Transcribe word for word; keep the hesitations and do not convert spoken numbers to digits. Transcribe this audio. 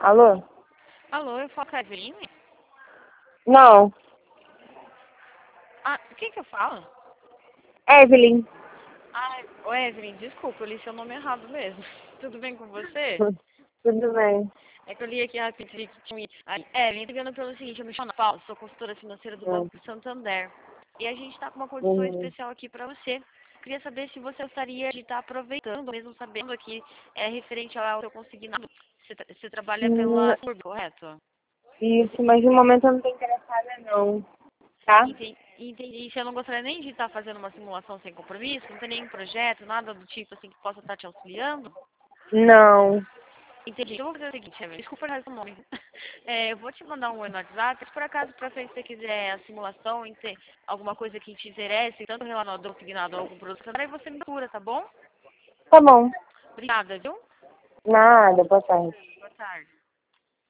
Alô? Alô, eu falo com a Evelyn? Não. Ah, quem que eu falo? Evelyn. Ah, ô Evelyn, desculpa, eu li seu nome errado mesmo. Tudo bem com você? Tudo bem. É que eu li aqui rapidinho que tinha... Ah, Evelyn, ligando pelo seguinte, eu me chamo Ana Paula, sou consultora financeira do Hum. Banco Santander. E a gente está com uma condição Uhum. especial aqui para você. Queria saber se você gostaria de estar aproveitando, mesmo sabendo que é referente ao seu consignado. Você, tra- você trabalha Hum, pela Turbo, correto? Isso, mas no momento eu não tô interessada não. Tá? Entendi. Entendi. Você não gostaria nem de estar fazendo uma simulação sem compromisso? Não tem nenhum projeto, nada do tipo assim que possa estar te auxiliando? Não. Entendi. Então, eu vou fazer o seguinte, Evelyn. Desculpa o nome. É, eu vou te mandar um oi no WhatsApp. Se por acaso, pra frente, você quiser a simulação e ter alguma coisa que te interesse, tanto relacionado ao consignado ou algum produto, aí você me procura, tá bom? Tá bom. Obrigada, viu? Nada, boa tarde. Boa tarde.